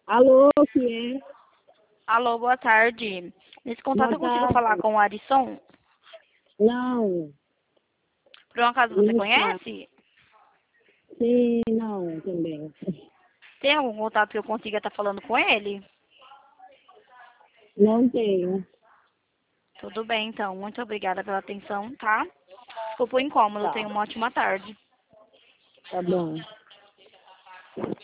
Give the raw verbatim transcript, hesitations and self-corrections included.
Alô, que é? Alô, boa tarde. Nesse contato Boa eu consigo tarde. falar com o Arisson? Não, Por um acaso você não está. conhece? Sim, não, também. Tem algum contato que eu consiga estar falando com ele? Não tenho. Tudo bem, então. Muito obrigada pela atenção, tá? Desculpa o incômodo. Tá, Tenha uma ótima tarde. tá bom.